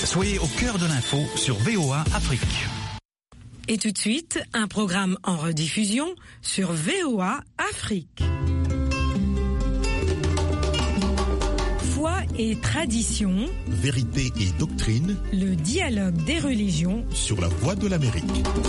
Soyez au cœur de l'info sur VOA Afrique. Et tout de suite, un programme en rediffusion sur VOA Afrique. Foi et tradition, vérité et doctrine, le dialogue des religions sur la Voix de l'Amérique.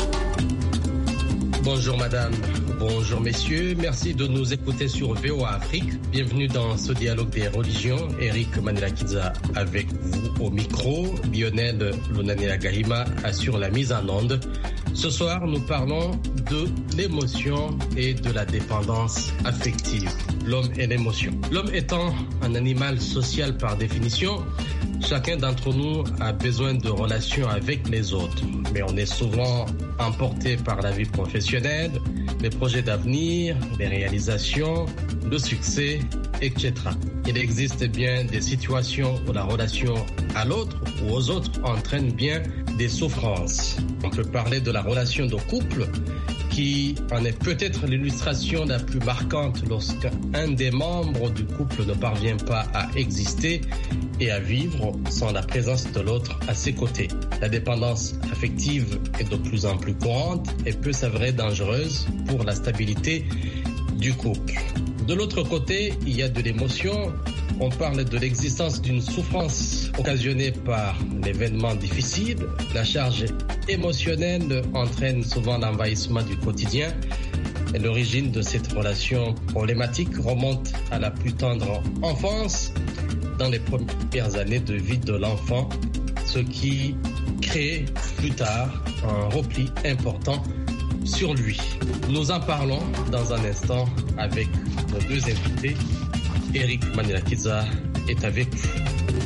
Bonjour madame, bonjour messieurs, merci de nous écouter sur VOA Afrique. Bienvenue dans ce dialogue des religions. Eric Manelakiza avec vous au micro. Lionel Lunanila Gahima assure la mise en onde. Ce soir, nous parlons de l'émotion et de la dépendance affective. L'homme et l'émotion. L'homme étant un animal social par définition, chacun d'entre nous a besoin de relations avec les autres. Mais on est souvent emporté par la vie professionnelle, les projets d'avenir, les réalisations, le succès, etc. Il existe bien des situations où la relation à l'autre ou aux autres entraîne bien des souffrances. On peut parler de la relation de couple qui en est peut-être l'illustration la plus marquante lorsqu'un des membres du couple ne parvient pas à exister et à vivre sans la présence de l'autre à ses côtés. La dépendance affective est de plus en plus courante et peut s'avérer dangereuse pour la stabilité du couple. De l'autre côté, il y a de l'émotion. On parle de l'existence d'une souffrance occasionnée par l'événement difficile. La charge émotionnelle entraîne souvent l'envahissement du quotidien. Et l'origine de cette relation problématique remonte à la plus tendre enfance, dans les premières années de vie de l'enfant, ce qui crée plus tard un repli important sur lui. Nous en parlons dans un instant avec nos deux invités. Eric Manelakiza est avec vous.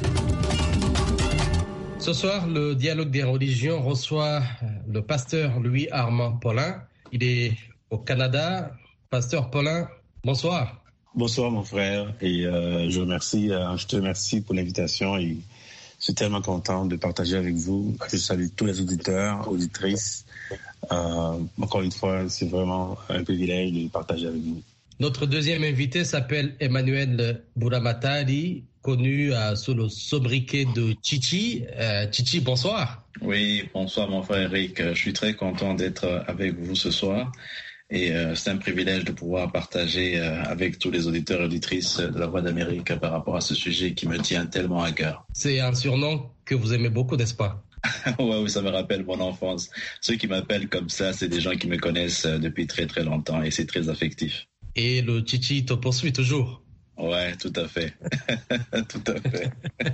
Ce soir, le dialogue des religions reçoit le pasteur Louis-Armand Paulin. Il est au Canada. Pasteur Paulin, bonsoir. Bonsoir mon frère et je te remercie pour l'invitation et je suis tellement content de partager avec vous. Je salue tous les auditeurs, auditrices. Encore une fois, c'est vraiment un privilège de partager avec vous. Notre deuxième invité s'appelle Emmanuel Bouramatali, connu sous le sobriquet de Chichi. Chichi, bonsoir. Oui, bonsoir mon frère Eric. Je suis très content d'être avec vous ce soir. Et c'est un privilège de pouvoir partager avec tous les auditeurs et auditrices de la Voix d'Amérique par rapport à ce sujet qui me tient tellement à cœur. C'est un surnom que vous aimez beaucoup, n'est-ce pas? Oui, ça me rappelle mon enfance. Ceux qui m'appellent comme ça, c'est des gens qui me connaissent depuis très très longtemps et c'est très affectif. Et le Chichi te poursuit toujours? Ouais, tout à fait. Tout à fait.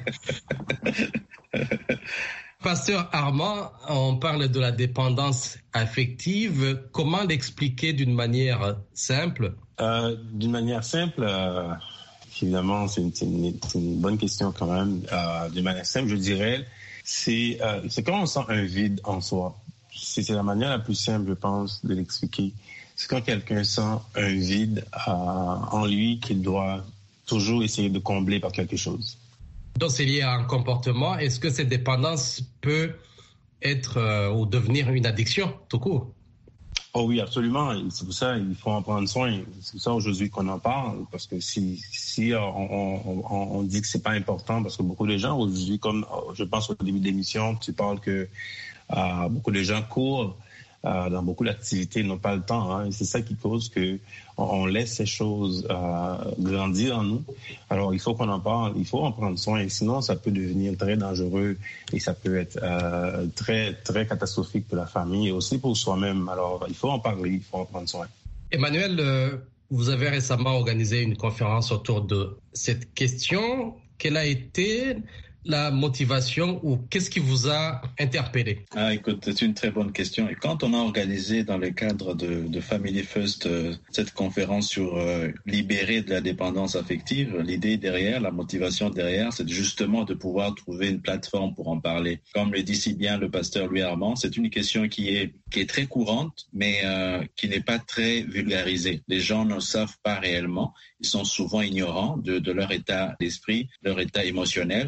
Pasteur Armand, on parle de la dépendance affective. Comment l'expliquer d'une manière simple? D'une manière simple, évidemment, c'est une bonne question quand même. D'une manière simple, je dirais, c'est quand on sent un vide en soi. C'est la manière la plus simple, je pense, de l'expliquer. C'est quand quelqu'un sent un vide en lui qu'il doit toujours essayer de combler par quelque chose. Donc c'est lié à un comportement. Est-ce que cette dépendance peut être ou devenir une addiction tout court? Oh oui, absolument. C'est pour ça qu'il faut en prendre soin. C'est pour ça aujourd'hui qu'on en parle, parce que si on dit que c'est pas important, parce que beaucoup de gens aujourd'hui, comme je pense au début de l'émission, tu parles que beaucoup de gens courent dans beaucoup d'activités, ils n'ont pas le temps. Hein, et c'est ça qui cause que on laisse ces choses grandir en nous. Alors, il faut qu'on en parle, il faut en prendre soin. Et sinon, ça peut devenir très dangereux et ça peut être très, très catastrophique pour la famille et aussi pour soi-même. Alors, il faut en parler, il faut en prendre soin. Emmanuel, vous avez récemment organisé une conférence autour de cette question. Quelle a été la motivation ou qu'est-ce qui vous a interpellé? Écoute, c'est une très bonne question. Et quand on a organisé dans le cadre de Family First cette conférence sur libérer de la dépendance affective, l'idée derrière, la motivation derrière, c'est justement de pouvoir trouver une plateforme pour en parler. Comme le dit si bien le pasteur Louis-Armand, c'est une question qui est très courante, mais qui n'est pas très vulgarisée. Les gens ne savent pas réellement. Ils sont souvent ignorants de leur état d'esprit, leur état émotionnel. Et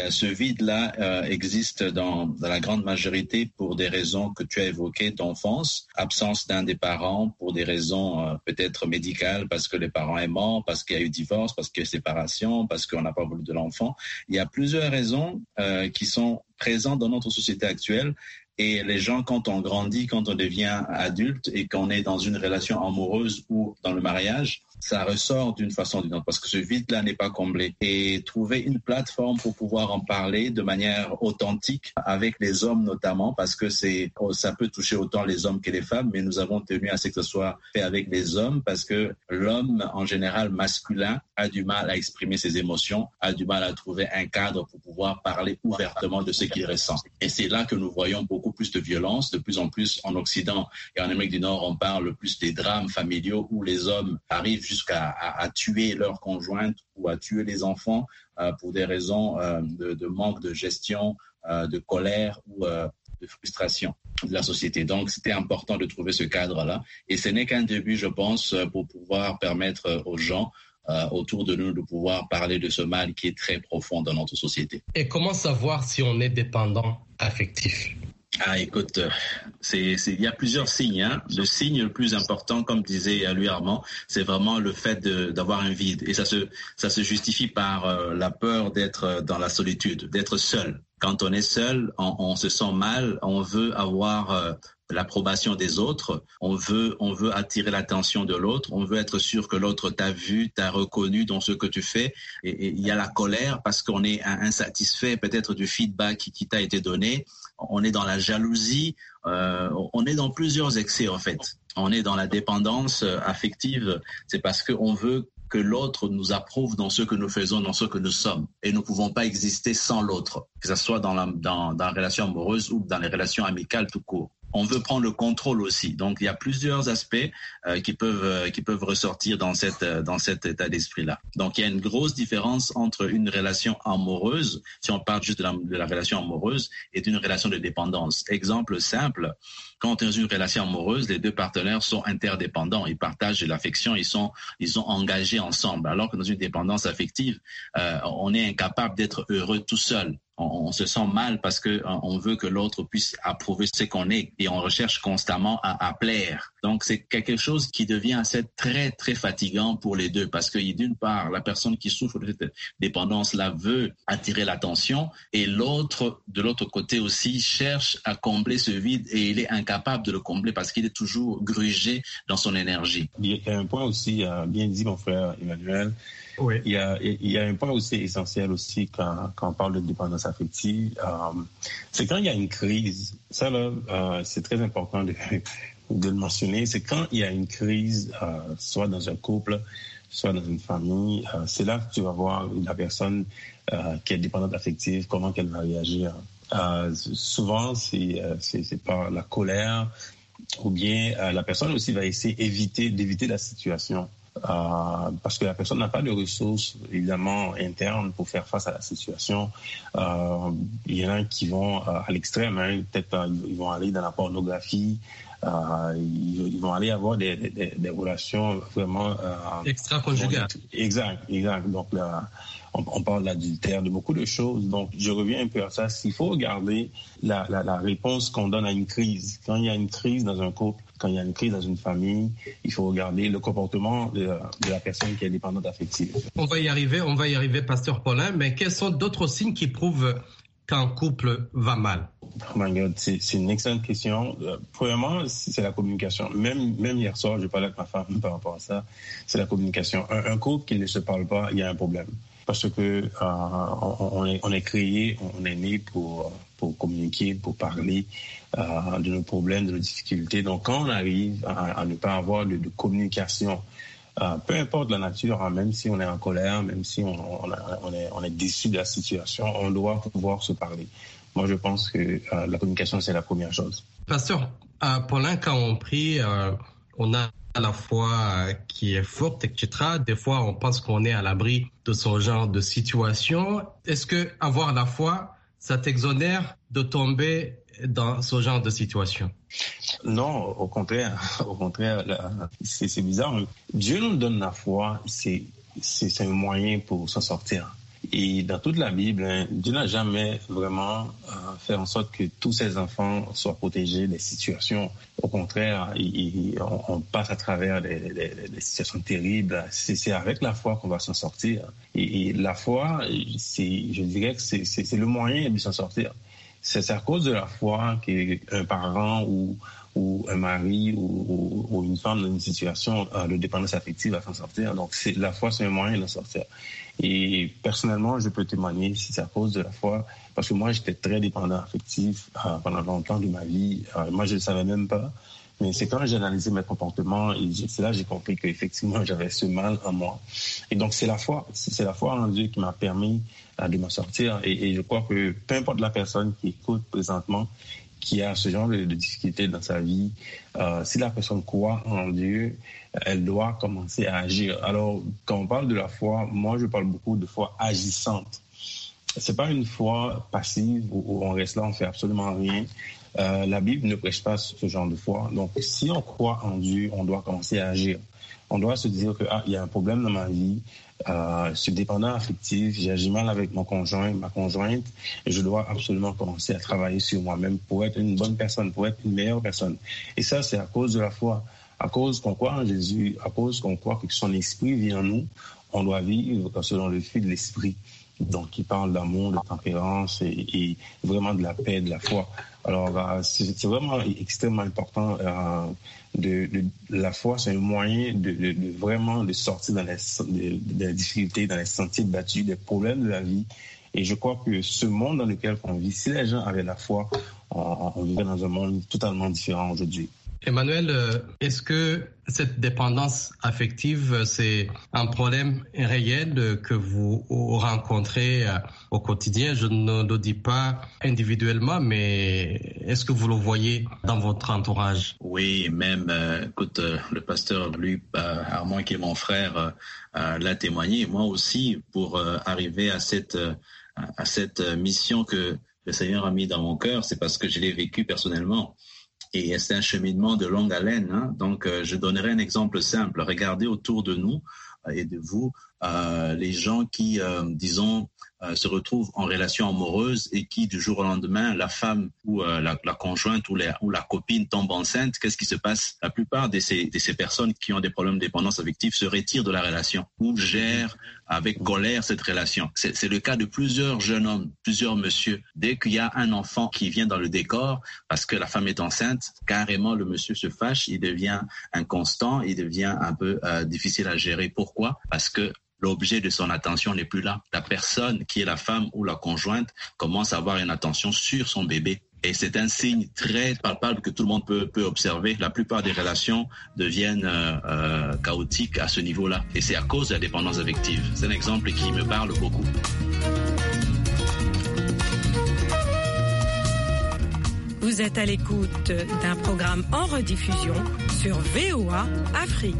ce vide-là existe dans la grande majorité pour des raisons que tu as évoquées d'enfance, absence d'un des parents pour des raisons peut-être médicales, parce que le parent est mort, parce qu'il y a eu divorce, parce qu'il y a eu séparation, parce qu'on n'a pas voulu de l'enfant. Il y a plusieurs raisons qui sont présentes dans notre société actuelle. Et les gens, quand on grandit, quand on devient adulte et qu'on est dans une relation amoureuse ou dans le mariage, ça ressort d'une façon ou d'une autre parce que ce vide-là n'est pas comblé. Et trouver une plateforme pour pouvoir en parler de manière authentique avec les hommes notamment, parce que ça peut toucher autant les hommes que les femmes, mais nous avons tenu à ce que ce soit fait avec les hommes parce que l'homme, en général masculin, a du mal à exprimer ses émotions, a du mal à trouver un cadre pour pouvoir parler ouvertement de ce qu'il ressent. Et c'est là que nous voyons beaucoup plus de violence, de plus en plus en Occident et en Amérique du Nord, on parle plus des drames familiaux où les hommes arrivent jusqu'à tuer leur conjointe ou à tuer les enfants pour des raisons de manque de gestion, de colère ou de frustration de la société. Donc, c'était important de trouver ce cadre-là. Et ce n'est qu'un début, je pense, pour pouvoir permettre aux gens autour de nous de pouvoir parler de ce mal qui est très profond dans notre société. Et comment savoir si on est dépendant affectif ? Écoute, il y a plusieurs signes. Le signe le plus important, comme disait Louis Armand, c'est vraiment le fait d'avoir un vide. Et ça se justifie par la peur d'être dans la solitude, d'être seul. Quand on est seul, on se sent mal, on veut avoir l'approbation des autres, on veut attirer l'attention de l'autre, on veut être sûr que l'autre t'a vu, t'a reconnu dans ce que tu fais. Et il y a la colère parce qu'on est insatisfait peut-être du feedback qui t'a été donné. On est dans la jalousie, on est dans plusieurs excès en fait. On est dans la dépendance affective, c'est parce qu'on veut que l'autre nous approuve dans ce que nous faisons, dans ce que nous sommes. Et nous ne pouvons pas exister sans l'autre, que ce soit dans la relation amoureuse ou dans les relations amicales tout court. On veut prendre le contrôle aussi. Donc, il y a plusieurs aspects qui peuvent ressortir dans cet état d'esprit-là. Donc, il y a une grosse différence entre une relation amoureuse, si on parle juste de la relation amoureuse, et d'une relation de dépendance. Exemple simple, quand on est dans une relation amoureuse, les deux partenaires sont interdépendants. Ils partagent de l'affection, ils sont engagés ensemble. Alors que dans une dépendance affective, on est incapable d'être heureux tout seul. On se sent mal parce qu'on veut que l'autre puisse approuver ce qu'on est et on recherche constamment à plaire. Donc, c'est quelque chose qui devient assez très, très fatigant pour les deux parce que d'une part, la personne qui souffre de cette dépendance-là veut attirer l'attention et l'autre, de l'autre côté aussi, cherche à combler ce vide et il est incapable de le combler parce qu'il est toujours grugé dans son énergie. Il y a un point aussi, bien dit mon frère Emmanuel. Oui. Il y a un point aussi essentiel aussi quand on parle de dépendance affective, c'est quand il y a une crise. Ça là, c'est très important de le mentionner. C'est quand il y a une crise, soit dans un couple, soit dans une famille. C'est là que tu vas voir la personne qui est dépendante affective, comment qu'elle va réagir. Souvent, c'est par la colère, ou bien la personne aussi va essayer d'éviter la situation. Parce que la personne n'a pas de ressources évidemment internes pour faire face à la situation. Il y en a qui vont à l'extrême, peut-être ils vont aller dans la pornographie, ils vont aller avoir des relations vraiment extra-conjugales. Exact. Donc là, on parle d'adultère, de beaucoup de choses. Donc je reviens un peu à ça. Il faut regarder la réponse qu'on donne à une crise. Quand il y a une crise dans un couple, quand il y a une crise dans une famille, il faut regarder le comportement de la personne qui est dépendante affective. On va y arriver, Pasteur Paulin, mais quels sont d'autres signes qui prouvent qu'un couple va mal? Oh my God, c'est une excellente question. Premièrement, c'est la communication. Même hier soir, je parlais avec ma femme par rapport à ça. C'est la communication. Un couple qui ne se parle pas, il y a un problème. Parce que on est créé, on est né pour communiquer, pour parler de nos problèmes, de nos difficultés. Donc, quand on arrive à ne pas avoir de communication, peu importe la nature, même si on est en colère, même si on est déçu de la situation, on doit pouvoir se parler. Moi, je pense que la communication, c'est la première chose. Pasteur Paulin, quand on prie, on a à la foi qui est forte, etc. Des fois, on pense qu'on est à l'abri de ce genre de situation. Est-ce que avoir la foi, ça t'exonère de tomber dans ce genre de situation? Non, au contraire, c'est bizarre. Dieu nous donne la foi, c'est un moyen pour s'en sortir. Et dans toute la Bible, Dieu n'a jamais vraiment fait en sorte que tous ses enfants soient protégés des situations. Au contraire, on passe à travers des situations terribles. C'est avec la foi qu'on va s'en sortir. Et la foi, je dirais que c'est le moyen de s'en sortir. C'est à cause de la foi qu'un parent ou un mari ou une femme dans une situation de dépendance affective va s'en sortir. Donc, la foi, c'est un moyen de s'en sortir. Et personnellement, je peux témoigner si c'est à cause de la foi, parce que moi, j'étais très dépendant affectif pendant longtemps de ma vie. Moi, je ne le savais même pas. Mais c'est quand j'ai analysé mes comportements, et c'est là que j'ai compris qu'effectivement, j'avais ce mal en moi. Et donc, c'est la foi en Dieu qui m'a permis de m'en sortir. Et je crois que peu importe la personne qui écoute présentement, qui a ce genre de difficultés dans sa vie, si la personne croit en Dieu, elle doit commencer à agir. Alors, quand on parle de la foi, moi, je parle beaucoup de foi agissante. C'est pas une foi passive où on reste là, on fait absolument rien. La Bible ne prêche pas ce genre de foi. Donc, si on croit en Dieu, on doit commencer à agir. On doit se dire que il y a un problème dans ma vie, je suis dépendant affectif, j'agis mal avec mon conjoint, ma conjointe, et je dois absolument commencer à travailler sur moi-même pour être une bonne personne, pour être une meilleure personne. Et ça, c'est à cause de la foi, à cause qu'on croit en Jésus, à cause qu'on croit que son esprit vit en nous, on doit vivre selon le fil de l'esprit. Donc, il parle d'amour, de tempérance et vraiment de la paix, de la foi. Alors, c'est vraiment extrêmement important. La foi, c'est un moyen de vraiment de sortir dans les difficultés, dans les sentiers battus, des problèmes de la vie. Et je crois que ce monde dans lequel on vit, si les gens avaient la foi, on vivrait dans un monde totalement différent aujourd'hui. Emmanuel, est-ce que cette dépendance affective, c'est un problème réel que vous rencontrez au quotidien? Je ne le dis pas individuellement, mais est-ce que vous le voyez dans votre entourage? Oui, même, écoute, le pasteur Luc Armand, qui est mon frère, l'a témoigné. Moi aussi, pour arriver à cette mission que le Seigneur a mis dans mon cœur, c'est parce que je l'ai vécu personnellement. Et c'est un cheminement de longue haleine. Hein. Donc, je donnerai un exemple simple. Regardez autour de nous et de vous les gens qui, disons, se retrouvent en relation amoureuse et qui, du jour au lendemain, la femme ou la conjointe ou la copine tombe enceinte. Qu'est-ce qui se passe? La plupart de ces personnes qui ont des problèmes de dépendance affective se retirent de la relation ou gèrent avec colère cette relation. C'est le cas de plusieurs jeunes hommes, plusieurs messieurs. Dès qu'il y a un enfant qui vient dans le décor, parce que la femme est enceinte, carrément le monsieur se fâche, il devient inconstant, il devient un peu difficile à gérer. Pourquoi? Parce que l'objet de son attention n'est plus là. La personne qui est la femme ou la conjointe commence à avoir une attention sur son bébé. Et c'est un signe très palpable que tout le monde peut observer. La plupart des relations deviennent chaotiques à ce niveau-là. Et c'est à cause de la dépendance affective. C'est un exemple qui me parle beaucoup. Vous êtes à l'écoute d'un programme en rediffusion sur VOA Afrique.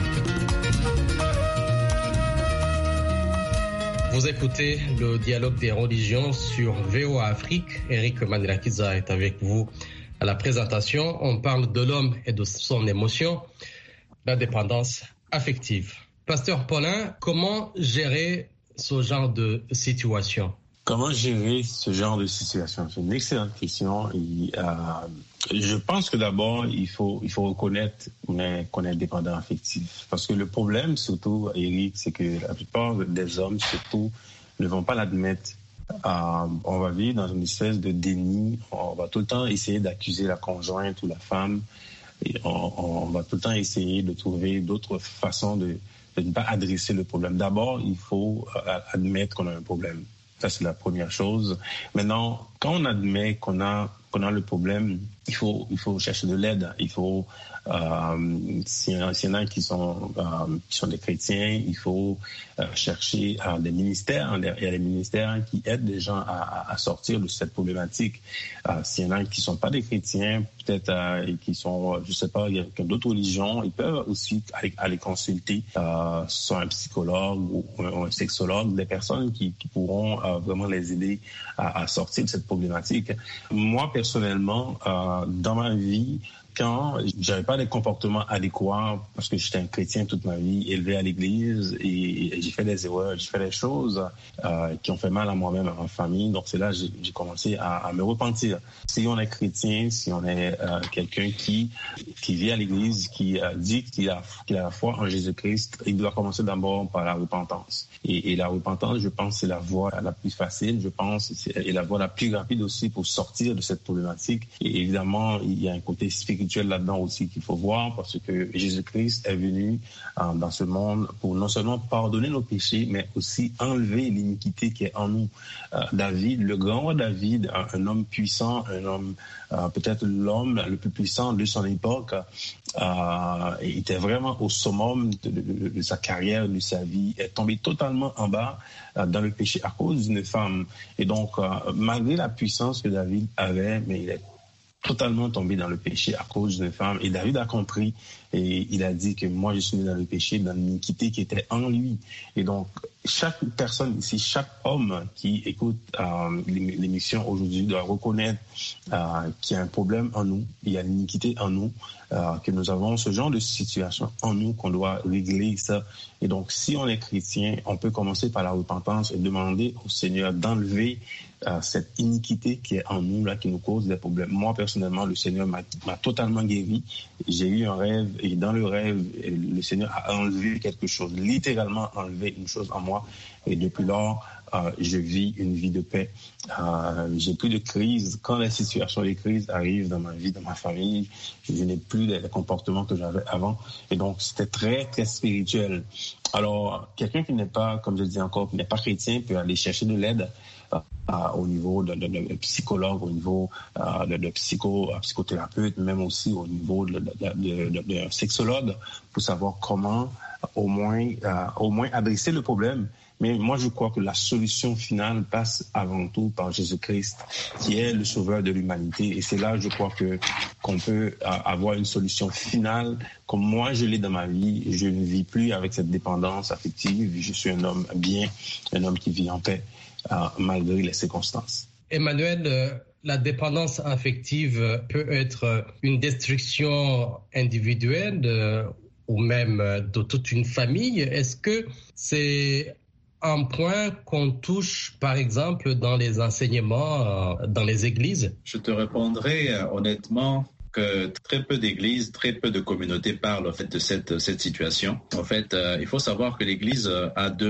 Vous écoutez le dialogue des religions sur VOA Afrique. Eric Mandela-Kiza est avec vous à la présentation. On parle de l'homme et de son émotion, la dépendance affective. Pasteur Paulin, comment gérer ce genre de situation? Comment gérer ce genre de situation? C'est une excellente question. Je pense que d'abord, il faut reconnaître qu'on est dépendant affectif. Parce que le problème, surtout, Eric, c'est que la plupart des hommes, surtout, ne vont pas l'admettre. On va vivre dans une espèce de déni. On va tout le temps essayer d'accuser la conjointe ou la femme. Et on va tout le temps essayer de trouver d'autres façons de ne pas adresser le problème. D'abord, il faut admettre qu'on a un problème. Ça, c'est la première chose. Maintenant, quand on admet qu'on a le problème, il faut chercher de l'aide. Il faut, s'il y en a qui sont des chrétiens, il faut chercher des ministères. Il y a des ministères qui aident les gens à sortir de cette problématique. S'il y en a qui sont pas des chrétiens, peut-être qui sont, je sais pas, il y a d'autres religions, ils peuvent aussi aller consulter soit un psychologue ou un sexologue, des personnes qui pourront vraiment les aider à sortir de cette problématique. Moi, personnellement, dans ma vie, quand j'avais pas les comportements adéquats, parce que j'étais un chrétien toute ma vie, élevé à l'église, et j'ai fait des erreurs, j'ai fait des choses qui ont fait mal à moi-même, à ma famille. Donc c'est là que j'ai commencé à me repentir. Si on est chrétien, si on est quelqu'un qui vit à l'église, qui dit qu'il a la foi en Jésus-Christ, il doit commencer d'abord par la repentance. Et la repentance, je pense, c'est la voie la plus facile, je pense, et la voie la plus rapide aussi pour sortir de cette problématique. Et évidemment, il y a un côté spirituel là-dedans aussi qu'il faut voir, parce que Jésus-Christ est venu dans ce monde pour non seulement pardonner nos péchés, mais aussi enlever l'iniquité qui est en nous. David, le grand roi David, un homme puissant, un homme, peut-être l'homme le plus puissant de son époque, était vraiment au summum de sa carrière, de sa vie, est tombé totalement en bas dans le péché à cause d'une femme. Et donc, malgré la puissance que David avait, mais il est totalement tombé dans le péché à cause d'une femme. Et David a compris et il a dit que moi, je suis né dans le péché, dans l'iniquité qui était en lui. Et donc, chaque personne ici, chaque homme qui écoute l'émission aujourd'hui doit reconnaître qu'il y a un problème en nous, il y a l'iniquité en nous, que nous avons ce genre de situation en nous qu'on doit régler ça. Et donc, si on est chrétien, on peut commencer par la repentance et demander au Seigneur d'enlever cette iniquité qui est en nous, là, qui nous cause des problèmes. Moi, personnellement, le Seigneur m'a totalement guéri. J'ai eu un rêve et dans le rêve, le Seigneur a enlevé quelque chose, littéralement enlevé une chose en moi. Et depuis lors, je vis une vie de paix. J'ai plus de crise. Quand les situations de crise arrivent dans ma vie, dans ma famille, je n'ai plus les comportements que j'avais avant. Et donc, c'était très, très spirituel. Alors, quelqu'un qui n'est pas, comme je dis encore, qui n'est pas chrétien peut aller chercher de l'aide au niveau de psychologue, au niveau de psychothérapeute, même aussi au niveau de sexologue, pour savoir comment au moins adresser le problème. Mais moi, je crois que la solution finale passe avant tout par Jésus-Christ, qui est le sauveur de l'humanité. Et c'est là, je crois, qu'on peut avoir une solution finale. Comme moi, je l'ai dans ma vie, je ne vis plus avec cette dépendance affective. Je suis un homme bien, un homme qui vit en paix, malgré les circonstances. Emmanuel, la dépendance affective peut être une destruction individuelle ou même de toute une famille. Est-ce que c'est un point qu'on touche, par exemple, dans les enseignements, dans les églises? Je te répondrai honnêtement que très peu d'églises, très peu de communautés parlent en fait de cette situation. En fait, il faut savoir que l'Église a deux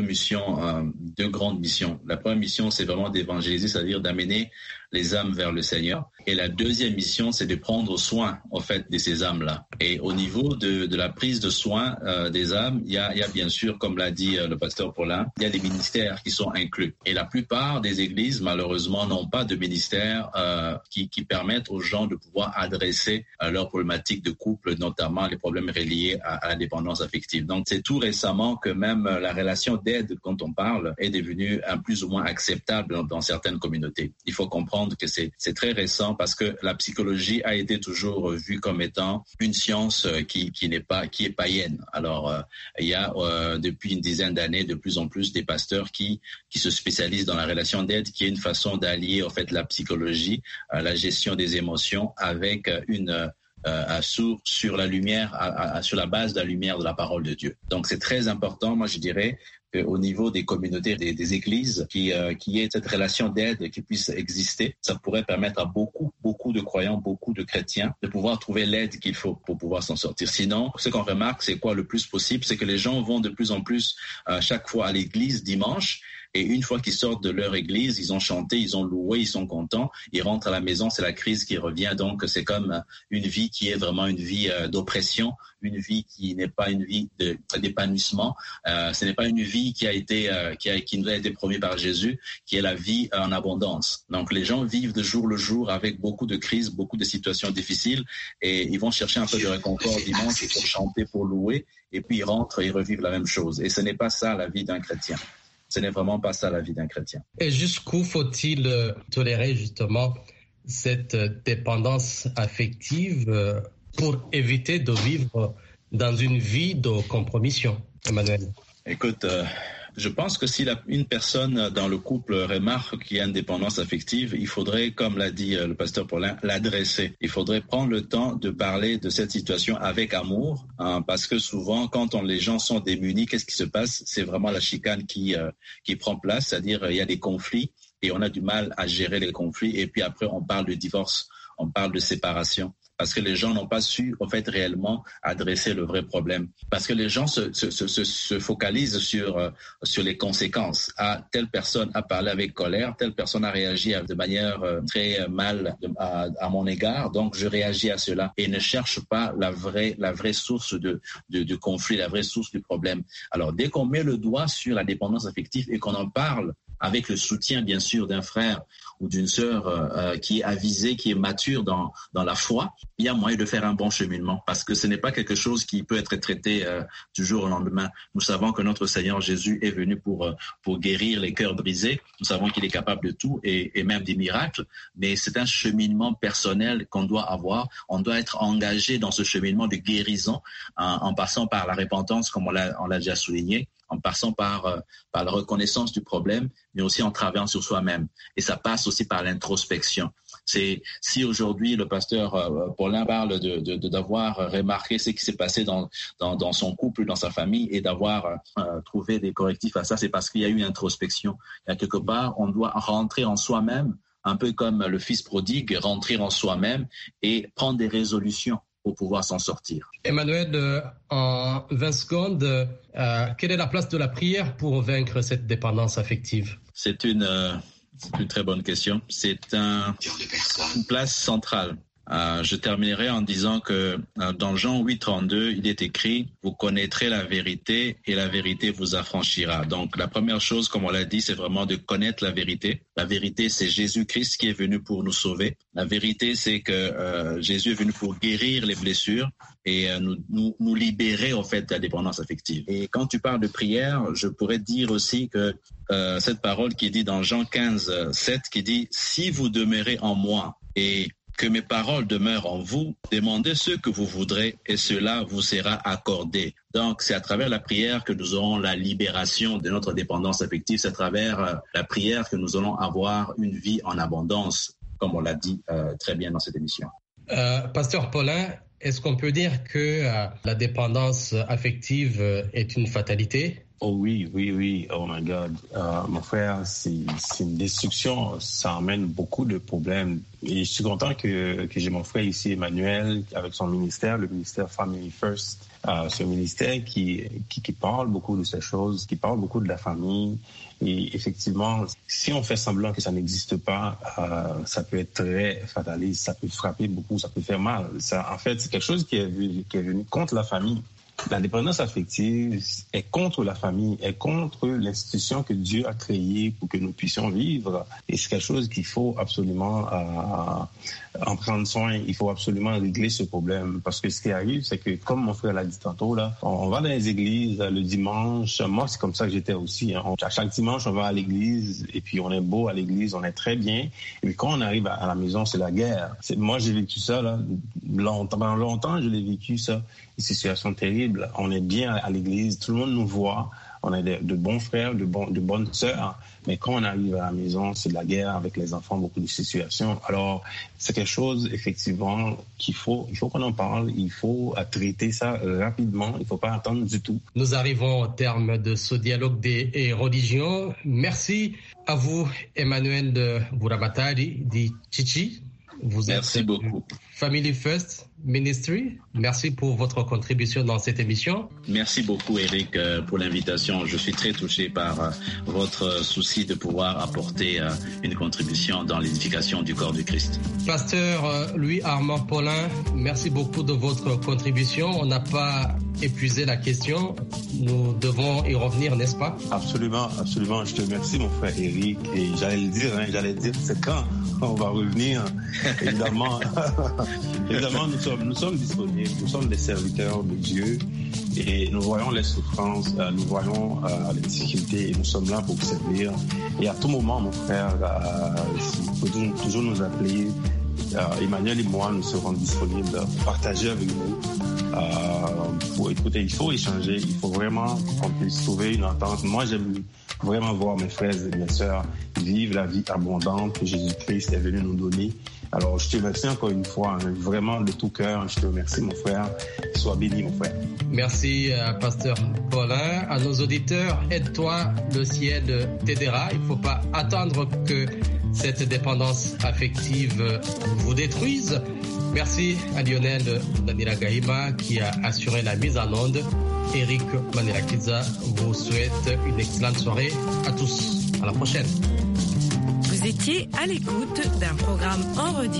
grandes missions. La première mission, c'est vraiment d'évangéliser, c'est-à-dire d'amener les âmes vers le Seigneur. Et la deuxième mission, c'est de prendre soin, en fait, de ces âmes-là. Et au niveau de la prise de soin des âmes, il y a bien sûr, comme l'a dit le pasteur Paulin, il y a des ministères qui sont inclus. Et la plupart des églises, malheureusement, n'ont pas de ministères qui permettent aux gens de pouvoir adresser leurs problématiques de couple, notamment les problèmes reliés à la dépendance affective. Donc, c'est tout récemment que même la relation d'aide, quand on parle, est devenue plus ou moins acceptable dans certaines communautés. Il faut comprendre que c'est très récent parce que la psychologie a été toujours vue comme étant une science qui est païenne. Alors, il y a depuis une dizaine d'années de plus en plus des pasteurs qui se spécialisent dans la relation d'aide, qui est une façon d'allier en fait la psychologie, la gestion des émotions avec sur la lumière, sur la base de la lumière de la parole de Dieu. Donc, c'est très important, moi je dirais, au niveau des communautés, des églises, qui ait cette relation d'aide qui puisse exister. Ça pourrait permettre à beaucoup de croyants, beaucoup de chrétiens de pouvoir trouver l'aide qu'il faut pour pouvoir s'en sortir. Sinon, ce qu'on remarque, c'est quoi le plus possible, c'est que les gens vont de plus en plus chaque fois à l'église dimanche. Et une fois qu'ils sortent de leur église, ils ont chanté, ils ont loué, ils sont contents, ils rentrent à la maison, c'est la crise qui revient. Donc, c'est comme une vie qui est vraiment une vie d'oppression, une vie qui n'est pas une vie d'épanouissement. Ce n'est pas une vie qui nous a été promise par Jésus, qui est la vie en abondance. Donc, les gens vivent de jour le jour avec beaucoup de crises, beaucoup de situations difficiles, et ils vont chercher un peu de réconfort dimanche pour chanter, pour louer, et puis ils rentrent et ils revivent la même chose. Et ce n'est pas ça la vie d'un chrétien. Ce n'est vraiment pas ça la vie d'un chrétien. Et jusqu'où faut-il tolérer justement cette dépendance affective pour éviter de vivre dans une vie de compromission, Emmanuel? Écoute, Je pense que si une personne dans le couple remarque qu'il y a une dépendance affective, il faudrait, comme l'a dit le pasteur Paulin, l'adresser. Il faudrait prendre le temps de parler de cette situation avec amour, parce que souvent, quand les gens sont démunis, qu'est-ce qui se passe? C'est vraiment la chicane qui prend place, c'est-à-dire il y a des conflits et on a du mal à gérer les conflits, et puis après on parle de divorce, on parle de séparation. Parce que les gens n'ont pas su, en fait, réellement adresser le vrai problème. Parce que les gens se focalisent sur les conséquences. Ah, telle personne a parlé avec colère, telle personne a réagi de manière très mal à mon égard, donc je réagis à cela. Et ne cherche pas la vraie source de conflit, la vraie source du problème. Alors, dès qu'on met le doigt sur la dépendance affective et qu'on en parle avec le soutien, bien sûr, d'un frère ou d'une sœur qui est avisée, qui est mature dans la foi, il y a moyen de faire un bon cheminement, parce que ce n'est pas quelque chose qui peut être traité du jour au lendemain. Nous savons que notre Seigneur Jésus est venu pour guérir les cœurs brisés. Nous savons qu'il est capable de tout et même des miracles, mais c'est un cheminement personnel qu'on doit avoir. On doit être engagé dans ce cheminement de guérison en passant par la repentance, comme on l'a déjà souligné, en passant par la reconnaissance du problème, mais aussi en travaillant sur soi-même. Et ça passe aussi par l'introspection. Si aujourd'hui le pasteur Paulin parle d'avoir remarqué ce qui s'est passé dans son couple, dans sa famille, et d'avoir trouvé des correctifs à ça, c'est parce qu'il y a eu une introspection. Il y a quelque part, on doit rentrer en soi-même, un peu comme le fils prodigue, rentrer en soi-même et prendre des résolutions pour pouvoir s'en sortir. Emmanuel, en 20 secondes, quelle est la place de la prière pour vaincre cette dépendance affective? C'est une très bonne question. C'est une place centrale. Je terminerai en disant que dans Jean 8:32, il est écrit « Vous connaîtrez la vérité et la vérité vous affranchira ». Donc la première chose, comme on l'a dit, c'est vraiment de connaître la vérité. La vérité, c'est Jésus-Christ qui est venu pour nous sauver. La vérité, c'est que Jésus est venu pour guérir les blessures et nous libérer en fait de la dépendance affective. Et quand tu parles de prière, je pourrais dire aussi que cette parole qui est dit dans Jean 15:7, qui dit « Si vous demeurez en moi et que mes paroles demeurent en vous, demandez ce que vous voudrez et cela vous sera accordé. » Donc, c'est à travers la prière que nous aurons la libération de notre dépendance affective. C'est à travers la prière que nous allons avoir une vie en abondance, comme on l'a dit très bien dans cette émission. Pasteur Paulin, est-ce qu'on peut dire que la dépendance affective est une fatalité? Oh oui. Oh my God. Mon frère, c'est une destruction. Ça amène beaucoup de problèmes. Et je suis content que j'ai mon frère ici, Emmanuel, avec son ministère, le ministère Family First. Ce ministère qui parle beaucoup de ces choses, qui parle beaucoup de la famille. Et effectivement, si on fait semblant que ça n'existe pas, ça peut être très fataliste, ça peut frapper beaucoup, ça peut faire mal. Ça, en fait, c'est quelque chose qui est venu contre la famille. La dépendance affective est contre la famille, est contre l'institution que Dieu a créée pour que nous puissions vivre. Et c'est quelque chose qu'il faut absolument en prendre soin. Il faut absolument régler ce problème. Parce que ce qui arrive, c'est que, comme mon frère l'a dit tantôt, là, on va dans les églises le dimanche. Moi, c'est comme ça que j'étais aussi. À chaque dimanche, on va à l'église et puis on est beau à l'église, on est très bien. Et puis quand on arrive à la maison, c'est la guerre. Moi, j'ai vécu ça, là, pendant longtemps, je l'ai vécu, ça. Une situation terrible. On est bien à l'église, tout le monde nous voit, on est de bons frères, de bonnes sœurs, mais quand on arrive à la maison, c'est de la guerre avec les enfants, beaucoup de situations. Alors, c'est quelque chose, effectivement, qu'il faut qu'on en parle, il faut traiter ça rapidement, il ne faut pas attendre du tout. Nous arrivons au terme de ce dialogue des religions. Merci à vous, Emmanuel de Buramatari, dit Chichi. Merci beaucoup. Family First Ministry. Merci pour votre contribution dans cette émission. Merci beaucoup, Eric, pour l'invitation. Je suis très touché par votre souci de pouvoir apporter une contribution dans l'édification du corps du Christ. Pasteur Louis-Armand Paulin, merci beaucoup de votre contribution. On n'a pas épuisé la question. Nous devons y revenir, n'est-ce pas? Absolument. Je te remercie, mon frère Eric. Et j'allais dire, c'est quand on va revenir. Évidemment, nous sommes disponibles, nous sommes des serviteurs de Dieu et nous voyons les souffrances, nous voyons les difficultés et nous sommes là pour vous servir. Et à tout moment, mon frère, vous pouvez toujours nous appeler. Emmanuel et moi, nous serons disponibles pour partager avec vous Pour écouter, il faut échanger, il faut vraiment qu'on puisse trouver une entente. Moi, j'aime vraiment voir mes frères et mes sœurs vivre la vie abondante que Jésus-Christ est venu nous donner. Alors, je te remercie encore une fois, hein, vraiment de tout cœur. Je te remercie, mon frère. Sois béni, mon frère. Merci, Pasteur Paulin. À nos auditeurs, aide-toi, le ciel t'aidera. Il ne faut pas attendre que cette dépendance affective vous détruise. Merci à Lionel Daniela Gaïma qui a assuré la mise en onde. Eric Manirakiza vous souhaite une excellente soirée à tous. À la prochaine. Vous étiez à l'écoute d'un programme en rediffusion.